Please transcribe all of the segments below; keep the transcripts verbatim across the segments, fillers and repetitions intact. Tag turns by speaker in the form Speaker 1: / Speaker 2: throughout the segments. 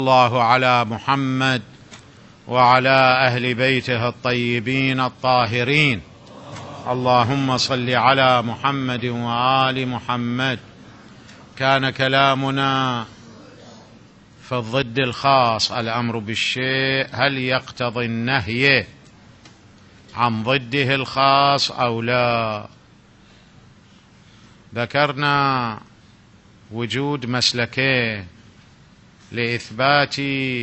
Speaker 1: الله على محمد وعلى أهل بيته الطيبين الطاهرين. اللهم صل على محمد وآل محمد. كان كلامنا في الضد الخاص، الأمر بالشيء هل يقتضي النهي عن ضده الخاص أو لا؟ ذكرنا وجود مسلكين لإثبات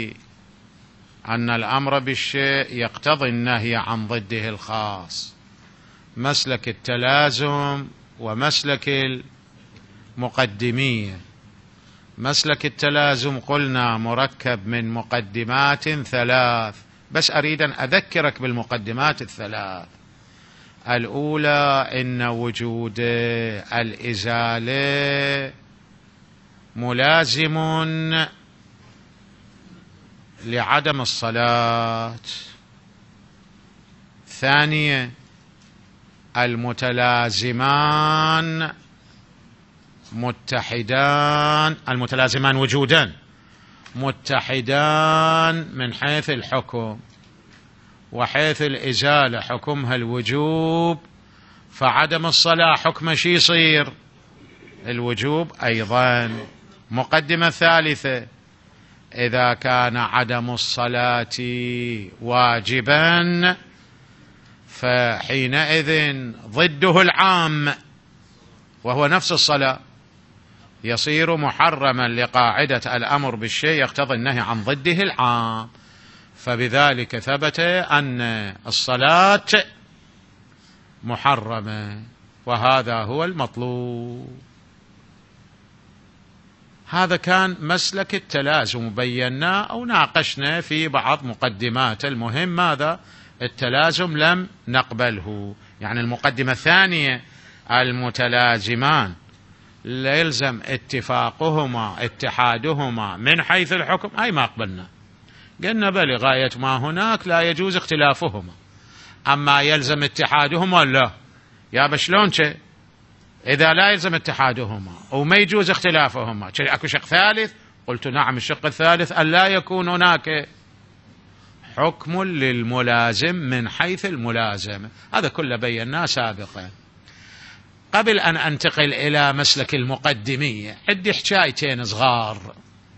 Speaker 1: أن الأمر بالشيء يقتضي النهي عن ضده الخاص: مسلك التلازم ومسلك المقدمية. مسلك التلازم قلنا مركب من مقدمات ثلاث، بس أريد أن أذكرك بالمقدمات الثلاث. الأولى إن وجود الإزالة ملازم لعدم الصلاة. ثانية المتلازمان متحدان، المتلازمان وجودا متحدان من حيث الحكم، وحيث الإزالة حكمها الوجوب، فعدم الصلاة حكم شي يصير الوجوب أيضا. مقدمة ثالثة: إذا كان عدم الصلاة واجبا فحينئذ ضده العام وهو نفس الصلاة يصير محرما لقاعدة الأمر بالشيء يقتضي النهي عن ضده العام، فبذلك ثبت أن الصلاة محرمة، وهذا هو المطلوب. هذا كان مسلك التلازم، بينا أو ناقشنا في بعض مقدمات. المهم ماذا؟ التلازم لم نقبله، يعني المقدمة الثانية المتلازمان لا يلزم اتفاقهما اتحادهما من حيث الحكم، أي ما قبلنا، قلنا بل غاية ما هناك لا يجوز اختلافهما، أما يلزم اتحادهما لا. يا بشلون شيء إذا لا يلزم اتحادهما وما يجوز اختلافهما، أكو شق ثالث؟ قلت نعم، الشق الثالث أن لا يكون هناك حكم للملازم من حيث الملازمة. هذا كله بيناه سابقا. قبل أن أنتقل إلى مسلك المقدمية عندي حكايتين صغار.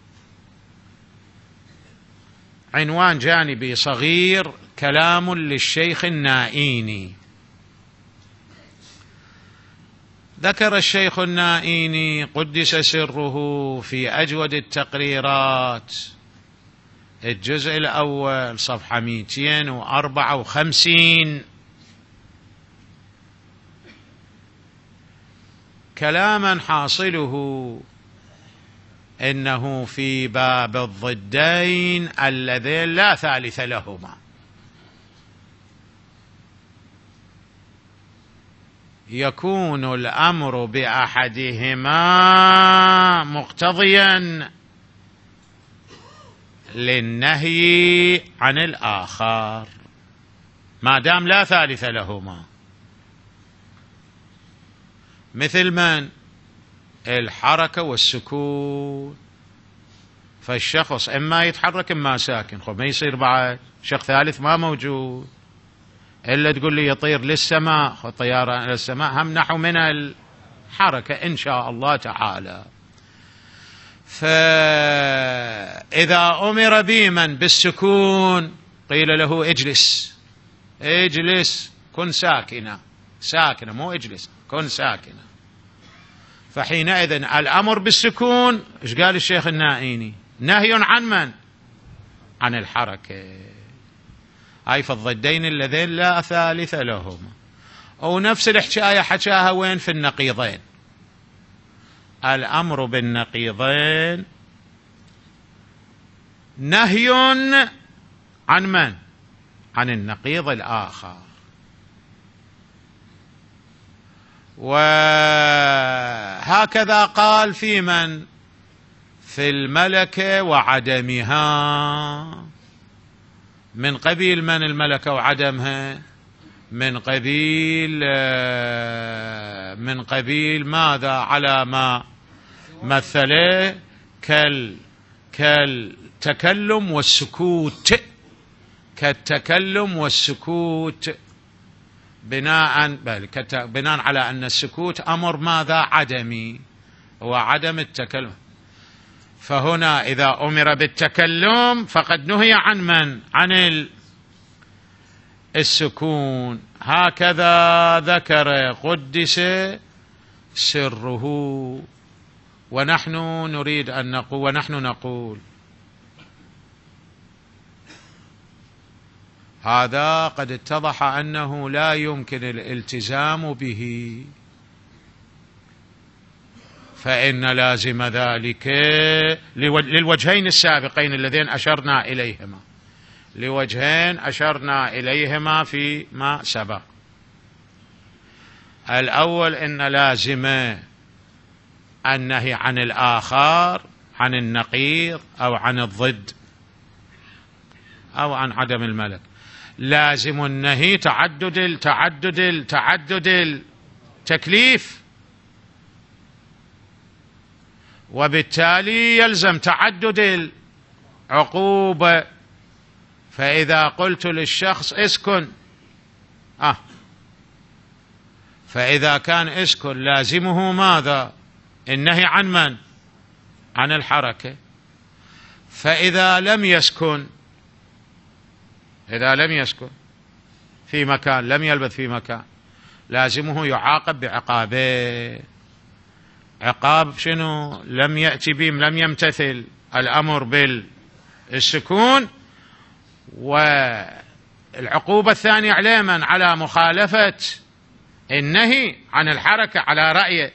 Speaker 1: عنوان جانبي صغير: كلام للشيخ النائيني. ذكر الشيخ النائيني قدس سره في أجود التقريرات الجزء الأول صفحة مئتين وأربعة وخمسين كلاما حاصله إنه في باب الضدين اللذين لا ثالث لهما يكون الأمر بأحدهما مقتضيا للنهي عن الآخر ما دام لا ثالث لهما. مثل من؟ الحركة والسكون، فالشخص إما يتحرك إما ساكن، خب ما يصير بعد شخص ثالث ما موجود، إلا تقول لي يطير للسماء، خب طيارة إلى السماء هم نحو من الحركة إن شاء الله تعالى. فإذا أمر بمن بالسكون قيل له اجلس، اجلس كن ساكنة، ساكنة مو اجلس، كن ساكنة. فحينئذ الأمر بالسكون ايش قال الشيخ النائيني؟ نهي عن من؟ عن الحركة. أي في الضدين اللذين لا ثالث لهما. ونفس الحكاية حكاها وين؟ في النقيضين. الأمر بالنقيضين نهي عن من؟ عن النقيض الآخر. وهكذا قال في من؟ في الملكة وعدمها. من قبيل من الملكة وعدمها؟ من قبيل من قبيل ماذا؟ على ما مثله كال كالتكلم والسكوت، كالتكلم والسكوت بناء بناء على أن السكوت أمر ماذا؟ عدمي، هو عدم التكلم. فهنا إذا أمر بالتكلم فقد نهي عن من؟ عن السكون. هكذا ذكر قدس سره. ونحن نريد أن نقول ونحن نقول هذا قد اتضح أنه لا يمكن الالتزام به، فإن لازم ذلك للوجهين السابقين اللذين أشرنا إليهما، لوجهين أشرنا إليهما فيما سبق. الأول إن لازم النهي عن الآخر، عن النقيض أو عن الضد أو عن عدم الملك. لازم النهي تعدد التعدد تعدد التكليف، وبالتالي يلزم تعدد العقوبة. فإذا قلت للشخص اسكن آه فإذا كان اسكن لازمه ماذا؟ النهي عن من؟ عن الحركة. فإذا لم يسكن إذا لم يسكن في مكان، لم يلبث في مكان، لازمه يعاقب بعقابه. عقاب شنو؟ لم يأتي بهم، لم يمتثل الأمر بالسكون. والعقوبة الثانية على من؟ على مخالفة النهي عن الحركة على رأيه،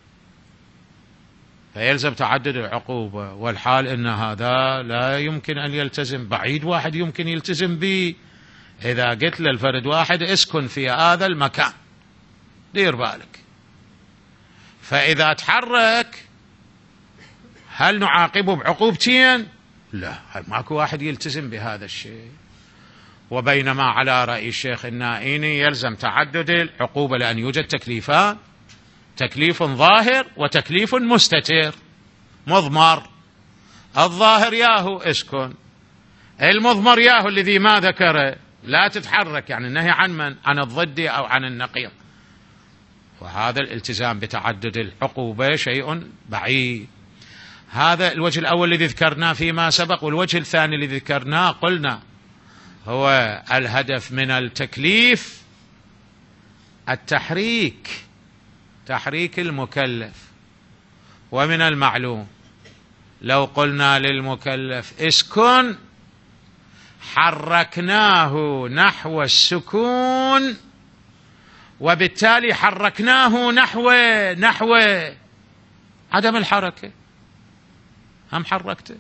Speaker 1: فيلزم تعدد العقوبة. والحال إن هذا لا يمكن أن يلتزم، بعيد واحد يمكن يلتزم به. إذا قلت للفرد واحد اسكن في هذا المكان، دير بالك، فإذا تحرك هل نعاقبه بعقوبتين؟ لا، ماكو واحد يلتزم بهذا الشيء. وبينما على رأي الشيخ النائيني يلزم تعدد العقوبة، لأن يوجد تكليفان، تكليف ظاهر وتكليف مستتر مضمر. الظاهر ياهو اسكن، المضمر ياهو الذي ما ذكره لا تتحرك، يعني النهي عن من؟ عن الضد أو عن النقيض. وهذا الالتزام بتعدد العقوبة شيء بعيد. هذا الوجه الأول الذي ذكرناه فيما سبق. والوجه الثاني الذي ذكرناه قلنا هو الهدف من التكليف التحريك، تحريك المكلف. ومن المعلوم لو قلنا للمكلف اسكن حركناه نحو السكون، وبالتالي حركناه نحو نحو عدم الحركة، هم حركته.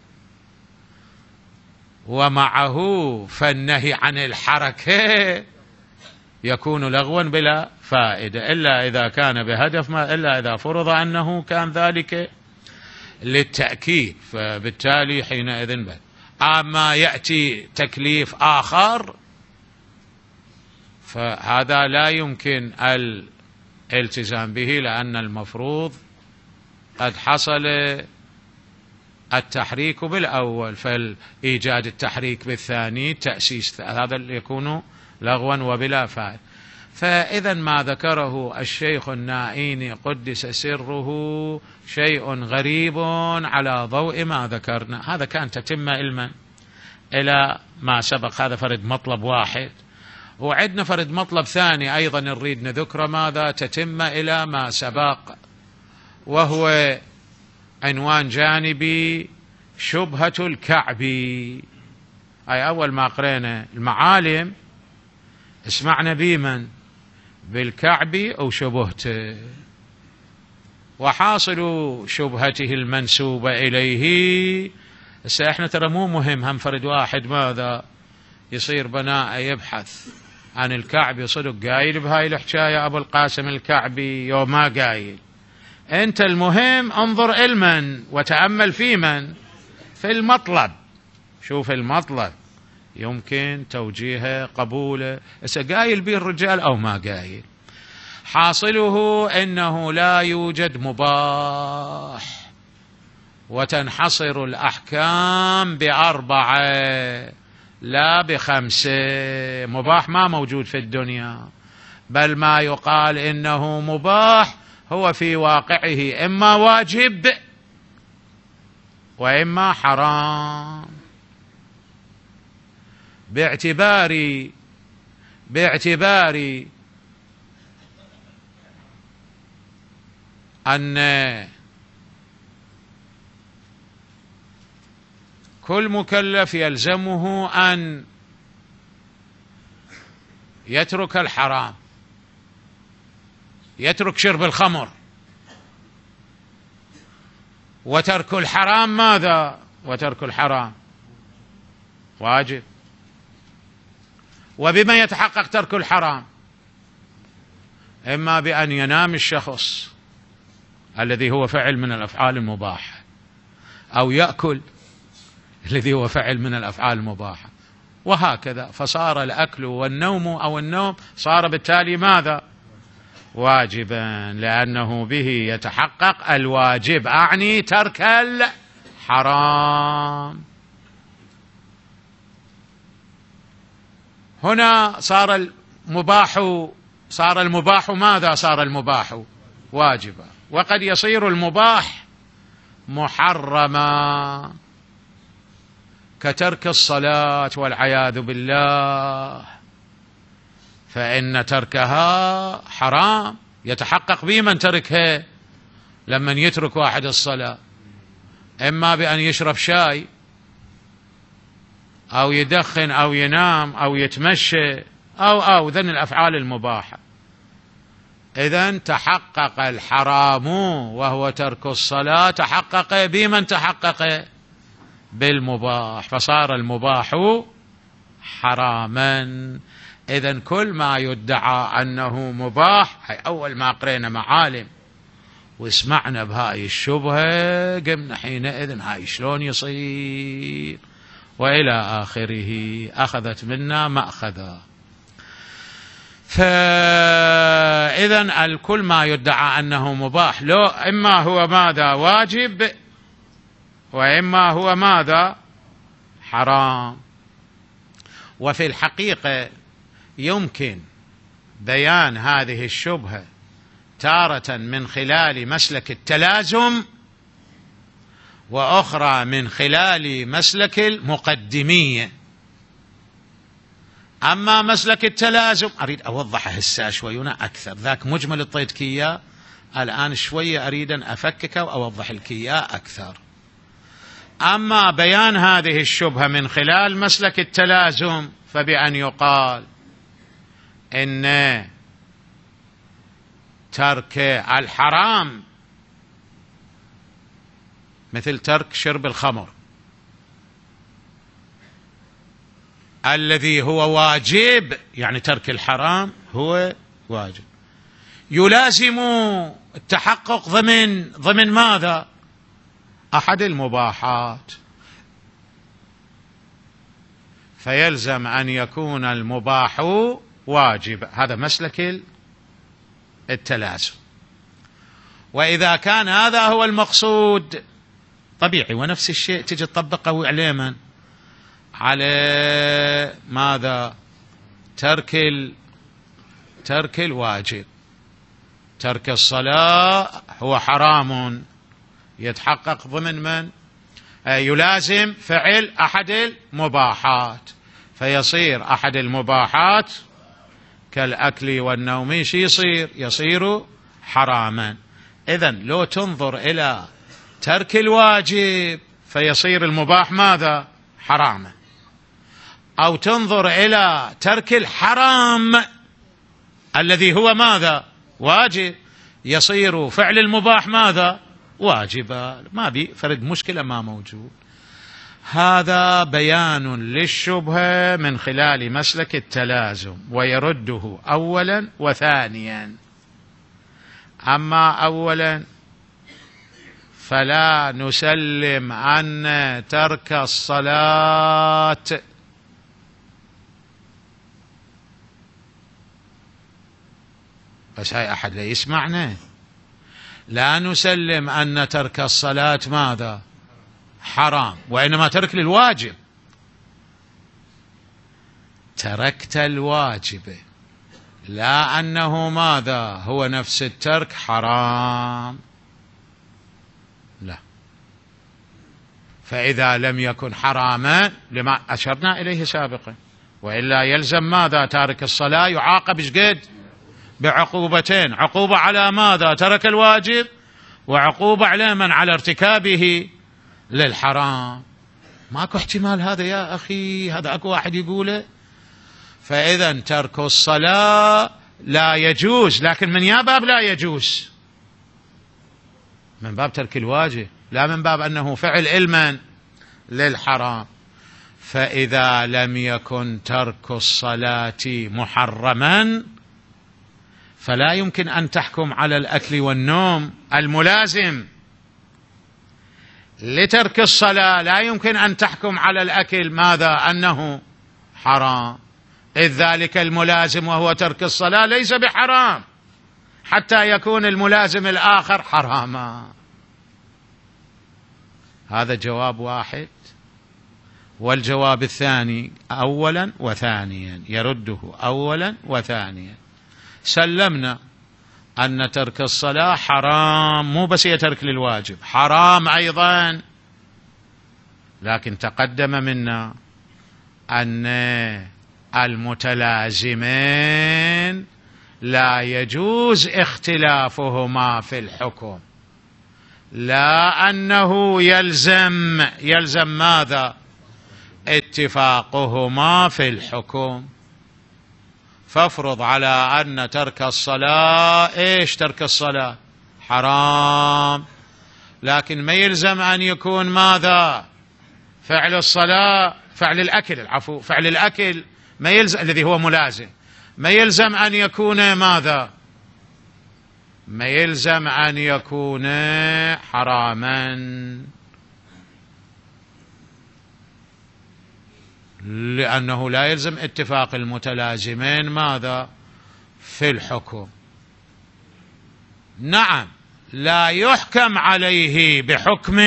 Speaker 1: ومعه فالنهي عن الحركة يكون لغوا بلا فائدة، إلا إذا كان بهدف ما، إلا إذا فرض أنه كان ذلك للتأكيد، فبالتالي حينئذ بل. أما يأتي تكليف آخر فهذا لا يمكن الالتزام به، لأن المفروض قد حصل التحريك بالأول، فالإيجاد التحريك بالثاني تأسيس، هذا يكون لغوا وبلا فائدة. فإذا ما ذكره الشيخ النائيني قدس سره شيء غريب على ضوء ما ذكرنا. هذا كان تتم علما إلى ما سبق. هذا فرد مطلب واحد، وعندنا فرد مطلب ثاني أيضا نريد نذكر ماذا تتم إلى ما سبق، وهو عنوان جانبي شبهة الكعب. أي أول ما قرينا المعالم اسمعنا بمن؟ بالكعب أو شبهته. وحاصل شبهته المنسوبة إليه، هسه احنا ترى مو مهم هم فرد واحد ماذا يصير بناء يبحث عن الكعبي، صدق قايل بهاي الحكاية أبو القاسم الكعبي يوم ما قايل. أنت المهم انظر إلمن وتأمل في من؟ في المطلب، شوف المطلب يمكن توجيهه قبوله، هسه قايل به الرجال أو ما قايل. حاصله أنه لا يوجد مباح وتنحصر الأحكام بأربعة لا بخمسة. مباح ما موجود في الدنيا، بل ما يقال إنه مباح هو في واقعه إما واجب وإما حرام، باعتبار باعتبار أن كل مكلف يلزمه أن يترك الحرام، يترك شرب الخمر، وترك الحرام ماذا؟ وترك الحرام واجب. وبما يتحقق ترك الحرام؟ إما بأن ينام الشخص الذي هو فعل من الأفعال المباحة، أو يأكل الذي هو فعل من الأفعال المباحة، وهكذا. فصار الأكل والنوم أو النوم صار بالتالي ماذا؟ واجبا، لأنه به يتحقق الواجب، أعني ترك الحرام. هنا صار المباح صار المباح ماذا؟ صار المباح واجبا. وقد يصير المباح محرما كترك الصلاة والعياذ بالله، فإن تركها حرام يتحقق به من تركها. لمن يترك واحد الصلاة إما بأن يشرب شاي أو يدخن أو ينام أو يتمشى أو أو ذن الأفعال المباحة. إذن تحقق الحرام وهو ترك الصلاة، تحقق بمن تحقق؟ بالمباح، فصار المباح حراما. إذن كل ما يدعى أنه مباح، هي أول ما قرينا معالم واسمعنا بهاي الشبهة قمنا حينئذ هاي شلون يصير، وإلى آخره، أخذت منا مأخذا. فإذن الكل ما يدعى أنه مباح لو إما هو ماذا؟ واجب، وإما هو ماذا؟ حرام. وفي الحقيقة يمكن بيان هذه الشبهة تارة من خلال مسلك التلازم، وأخرى من خلال مسلك المقدمية. أما مسلك التلازم أريد أوضحه هسه شوي أكثر، ذاك مجمل اعطيتك إياه، الآن شوية أريد أن أفكك وأوضح لك إياه أكثر. أما بيان هذه الشبهة من خلال مسلك التلازم فبأن يقال إن ترك الحرام مثل ترك شرب الخمر الذي هو واجب، يعني ترك الحرام هو واجب، يلازم التحقق ضمن ضمن ماذا؟ أحد المباحات، فيلزم أن يكون المباح واجب. هذا مسلك التلازم. وإذا كان هذا هو المقصود طبيعي، ونفس الشيء تجي تطبقه على من؟ على ماذا؟ ترك ال... ترك الواجب. ترك الصلاة هو حرام، يتحقق ضمن من؟ يلازم فعل أحد المباحات، فيصير أحد المباحات كالأكل والنوم شي يصير؟ يصير حراما. إذن لو تنظر إلى ترك الواجب فيصير المباح ماذا؟ حراما، أو تنظر إلى ترك الحرام الذي هو ماذا؟ واجب، يصير فعل المباح ماذا؟ واجبا. ما بي فرد مشكلة ما موجود. هذا بيان للشبهة من خلال مسلك التلازم، ويرده أولا وثانيا. أما أولا فلا نسلم أن ترك الصلاة بس هاي أحد لا يسمعنا، لا نسلم أن ترك الصلاة ماذا؟ حرام، وإنما ترك للواجب. تركت الواجب لا أنه ماذا هو نفس الترك حرام، لا. فإذا لم يكن حراما لما أشرنا إليه سابقا، وإلا يلزم ماذا تارك الصلاة يعاقب شقد بعقوبتين، عقوبة على ماذا ترك الواجب، وعقوبة على من على ارتكابه للحرام. ماكو احتمال هذا يا أخي، هذا أكو واحد يقوله. فإذا ترك الصلاة لا يجوز، لكن من يا باب لا يجوز؟ من باب ترك الواجب، لا من باب أنه فعل علما للحرام. فإذا لم يكن ترك الصلاة محرما فلا يمكن أن تحكم على الأكل والنوم. الملازم لترك الصلاة لا يمكن أن تحكم على الأكل ماذا أنه حرام، إذ ذلك الملازم وهو ترك الصلاة ليس بحرام حتى يكون الملازم الآخر حراما. هذا جواب واحد. والجواب الثاني أولا وثانيا، يرده أولا وثانيا. سلمنا أن ترك الصلاة حرام، مو بس هي ترك للواجب، حرام أيضا. لكن تقدم منا أن المتلازمين لا يجوز اختلافهما في الحكم، لا أنه يلزم يلزم ماذا اتفاقهما في الحكم. فافرض على أن ترك الصلاة إيش ترك الصلاة حرام، لكن ما يلزم أن يكون ماذا فعل الصلاة فعل الأكل العفو فعل الأكل ما يلزم الذي هو ملازم، ما يلزم أن يكون ماذا ما يلزم أن يكون حراما، لأنه لا يلزم اتفاق المتلازمين ماذا في الحكم. نعم، لا يحكم عليه بحكم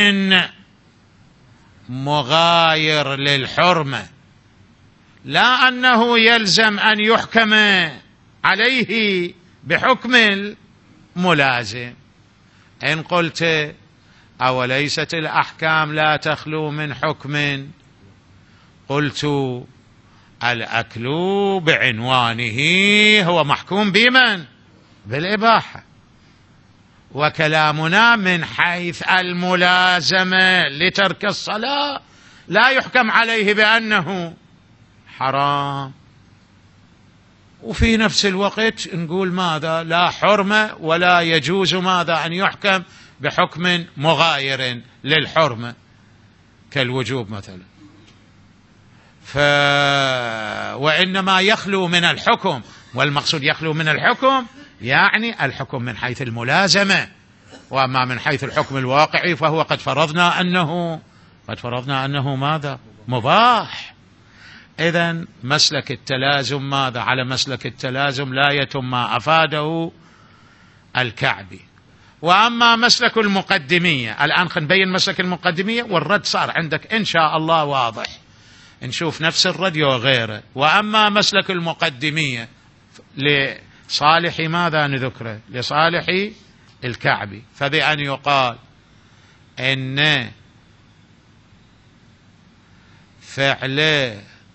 Speaker 1: مغاير للحرمة، لا أنه يلزم أن يحكم عليه بحكم الملازم. إن قلت أوليست الأحكام لا تخلو من حكم، قلت الأكل بعنوانه هو محكوم بمن؟ بالإباحة، وكلامنا من حيث الملازمة لترك الصلاة لا يحكم عليه بأنه حرام، وفي نفس الوقت نقول ماذا لا حرمة ولا يجوز ماذا أن يحكم بحكم مغاير للحرمة كالوجوب مثلا. ف... وإنما يخلو من الحكم، والمقصود يخلو من الحكم يعني الحكم من حيث الملازمة، وأما من حيث الحكم الواقعي فهو قد فرضنا أنه قد فرضنا أنه ماذا مباح. إذن مسلك التلازم ماذا على مسلك التلازم لا يتم ما أفاده الكعبي. وأما مسلك المقدمية، الآن خلينا نبين مسلك المقدمية، والرد صار عندك إن شاء الله واضح، نشوف نفس الرد وغيره. وأما مسلك المقدمية لصالح ماذا نذكره؟ لصالح الكعبي، فبأن يقال إن فعل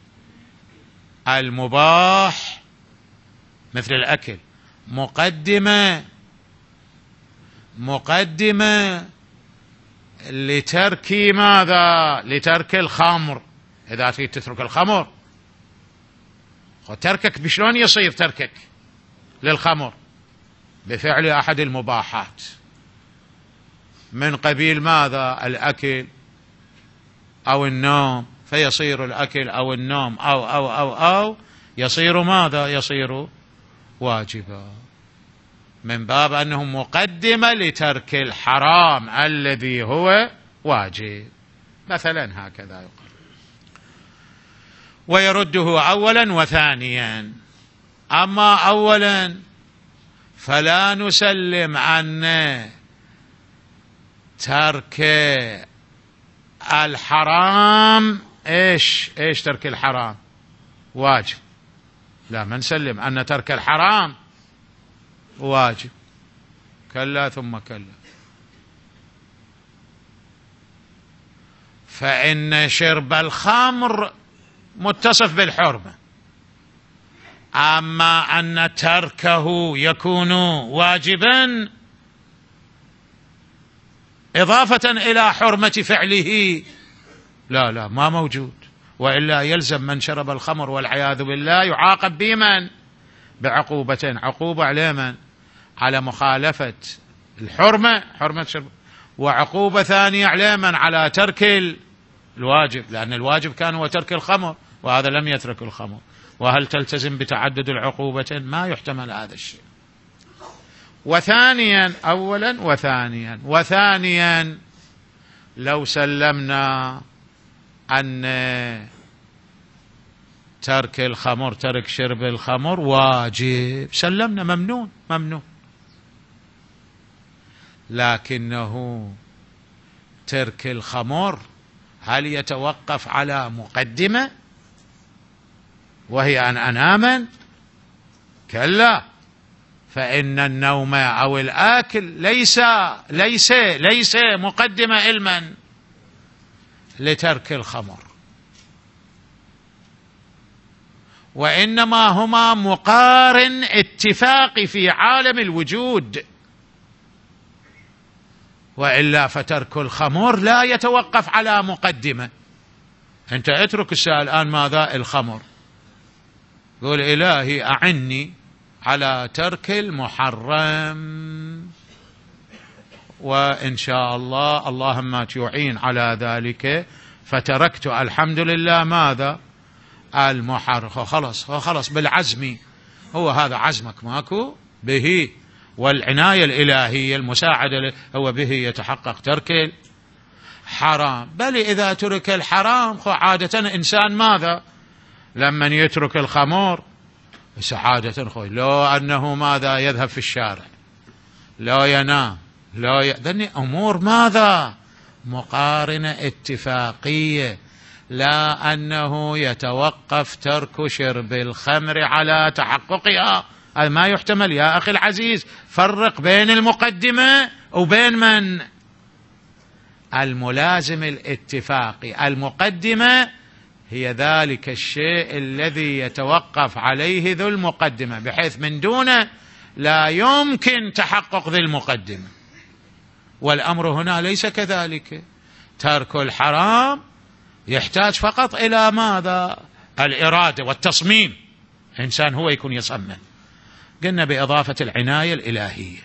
Speaker 1: المباح مثل الأكل مقدمة مقدمة لترك ماذا؟ لترك الخمر. إذا تريد تترك الخمر، تركك بشلون يصير تركك للخمر؟ بفعل أحد المباحات من قبيل ماذا؟ الأكل أو النوم، فيصير الأكل أو النوم أو أو أو أو يصير ماذا؟ يصير واجبا، من باب أنه مقدمة لترك الحرام الذي هو واجب مثلا، هكذا يقال. ويرده أولا وثانيا. أما أولا فلا نسلم أن ترك الحرام ايش ايش ترك الحرام واجب، لا ما نسلم أن ترك الحرام واجب، كلا ثم كلا. فإن شرب الخمر متصف بالحرمة، أما أن تركه يكون واجبا إضافة إلى حرمة فعله لا لا ما موجود، وإلا يلزم من شرب الخمر والعياذ بالله يعاقب بمن؟ بعقوبتين، عقوبة على من؟ على مخالفة الحرمة، حرمة شرب، وعقوبة ثانية على من؟ على ترك الواجب، لأن الواجب كان هو ترك الخمر وهذا لم يترك الخمر. وهل تلتزم بتعدد العقوبتين؟ ما يحتمل هذا الشيء. وثانيا أولا وثانيا وثانيا لو سلمنا أن ترك الخمر، ترك شرب الخمر واجب، سلمنا ممنون ممنون، لكنه ترك الخمر هل يتوقف على مقدمة وهي أن أنام؟ كلا، فإن النوم أو الآكل ليس ليس ليس مقدمة علما لترك الخمر، وإنما هما مقارن اتفاقي في عالم الوجود، وإلا فترك الخمر لا يتوقف على مقدمة. أنت اترك الساعة الآن ماذا؟ الخمر، قول إلهي أعني على ترك المحرم، وإن شاء الله اللهم تعين على ذلك، فتركت الحمد لله ماذا؟ المحرم. خلاص خلاص بالعزم، هو هذا عزمك ماكو به، والعناية الإلهية المساعدة هو به يتحقق ترك الحرام. بل إذا ترك الحرام عادة إنسان ماذا؟ لمن يترك الخمر سعادة خوي لو أنه ماذا؟ يذهب في الشارع، لا ينام، لا يأذن، أمور ماذا؟ مقارنة اتفاقية، لا أنه يتوقف ترك شرب الخمر على تحققها، هذا ما يحتمل يا أخي العزيز. فرق بين المقدمة وبين من؟ الملازم الاتفاقي. المقدمة هي ذلك الشيء الذي يتوقف عليه ذو المقدمة، بحيث من دونه لا يمكن تحقق ذي المقدمة، والأمر هنا ليس كذلك. ترك الحرام يحتاج فقط إلى ماذا؟ الإرادة والتصميم، إنسان هو يكون يصمم، قلنا بإضافة العناية الإلهية.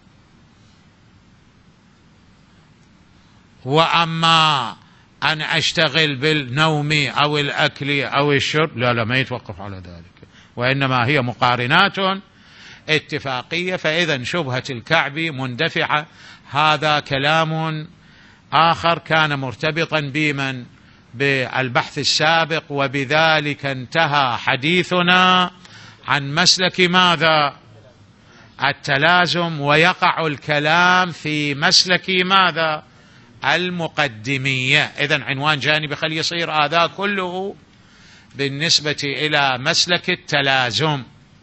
Speaker 1: وأما أن أشتغل بالنوم أو الأكل أو الشرب لا لا ما يتوقف على ذلك، وإنما هي مقارنات اتفاقية. فإذا شبهة الكعب مندفعة. هذا كلام آخر كان مرتبطا بمن؟ بالبحث السابق، وبذلك انتهى حديثنا عن مسلك ماذا؟ التلازم، ويقع الكلام في مسلك ماذا؟ المقدمية. إذن عنوان جانبي خلي يصير هذا كله بالنسبة إلى مسلك التلازم،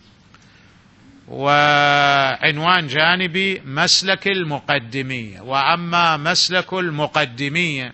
Speaker 1: وعنوان جانبي مسلك المقدمية. وأما مسلك المقدمية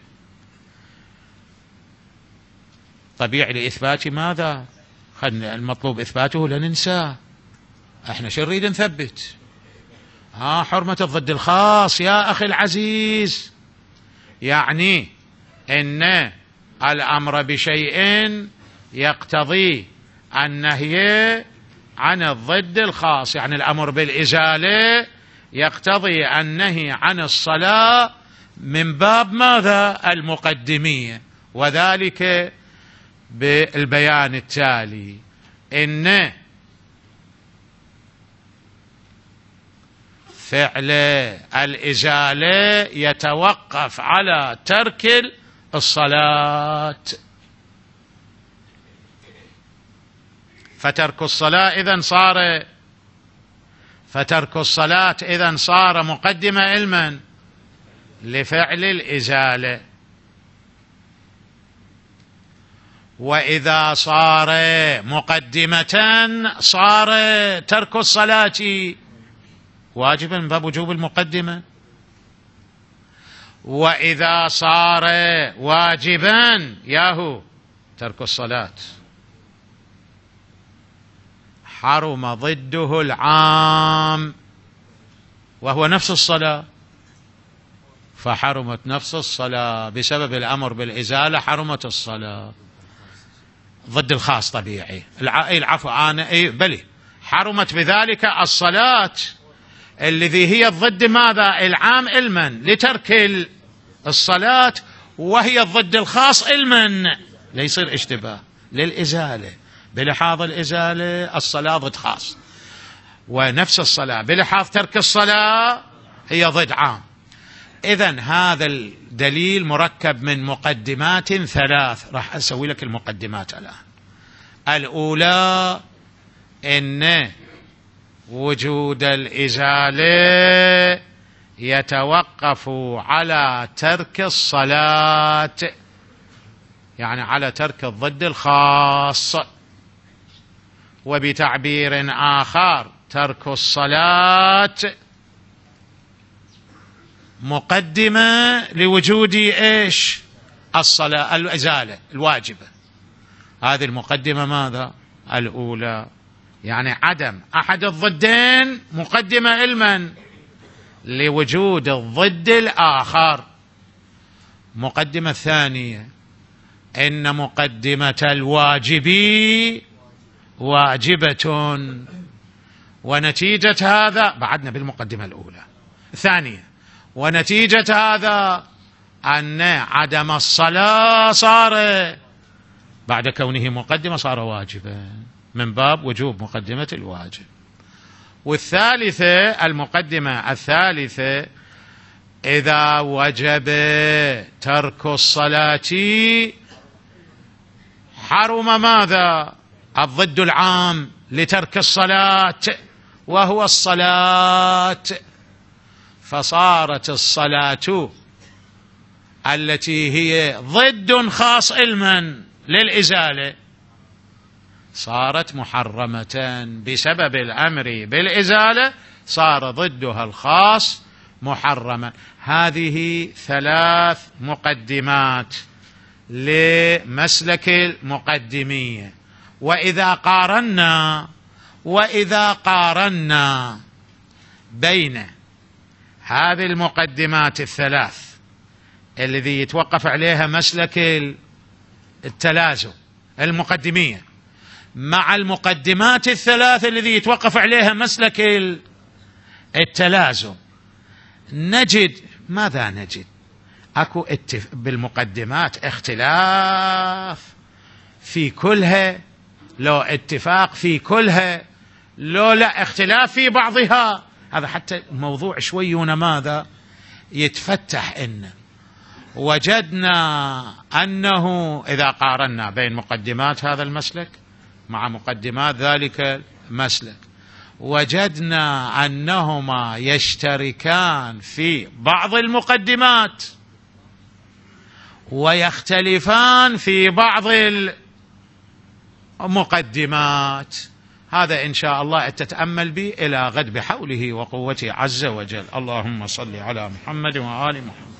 Speaker 1: طبيعي لإثبات ماذا؟ خلنا المطلوب إثباته لا ننساه، احنا شو نريد نثبت؟ ها حرمة الضد الخاص يا أخي العزيز، يعني إن الأمر بشيء يقتضي النهي عن الضد الخاص، يعني الأمر بالإزالة يقتضي النهي عن الصلاة من باب ماذا؟ المقدمية، وذلك بالبيان التالي: إن فعل الإزالة يتوقف على ترك الصلاة، فترك الصلاة إذن صار فترك الصلاة إذن صار مقدمة علما لفعل الإزالة. وإذا صار مقدمة صار ترك الصلاة واجبا من باب وجوب المقدمة، وإذا صار واجبا ياهو ترك الصلاة حرم ضده العام وهو نفس الصلاة، فحرمت نفس الصلاة بسبب الأمر بالإزالة، حرمت الصلاة. ضد الخاص طبيعي العفو أنا إيه بلي حرمت بذلك الصلاة الذي هي ضد ماذا؟ العام علما لترك الصلاة، وهي ضد الخاص علما ليصير اشتباه للإزالة. بلحاظ الإزالة الصلاة ضد خاص، ونفس الصلاة بلحاظ ترك الصلاة هي ضد عام. إذن هذا الدليل مركب من مقدمات ثلاث، راح أسوي لك المقدمات الآن. الأولى إن وجود الإزالة يتوقف على ترك الصلاة، يعني على ترك الضد الخاص، وبتعبير آخر ترك الصلاة مقدمة لوجود إيش؟ الصلاة الإزالة الواجبة. هذه المقدمة ماذا؟ الأولى، يعني عدم أحد الضدين مقدمة علما لوجود الضد الآخر. مقدمة ثانية إن مقدمة الواجب واجبة، ونتيجة هذا بعدنا بالمقدمة الأولى. ثانية، ونتيجة هذا أن عدم الصلاة صار بعد كونه مقدمة صار واجبا من باب وجوب مقدمة الواجب. والثالثة المقدمة الثالثة إذا وجب ترك الصلاة حرم ماذا؟ الضد العام لترك الصلاة وهو الصلاة، فصارت الصلاة التي هي ضد خاص علما للإزالة صارت محرمة بسبب الأمر بالإزالة، صار ضدها الخاص محرما. هذه ثلاث مقدمات لمسلك المقدمية. وإذا قارنا وإذا قارنا بين هذه المقدمات الثلاث الذي يتوقف عليها مسلك التلازم المقدمية مع المقدمات الثلاث الذي يتوقف عليها مسلك التلازم، نجد ماذا نجد؟ اكو اتف... بالمقدمات اختلاف في كلها، لو اتفاق في كلها، لو لا اختلاف في بعضها. هذا حتى الموضوع شوي ماذا يتفتح. إن وجدنا أنه إذا قارنا بين مقدمات هذا المسلك مع مقدمات ذلك المسلك، وجدنا أنهما يشتركان في بعض المقدمات ويختلفان في بعض المقدمات. هذا إن شاء الله تتأمل به إلى غد بحوله وقوته عز وجل. اللهم صل على محمد وآل محمد.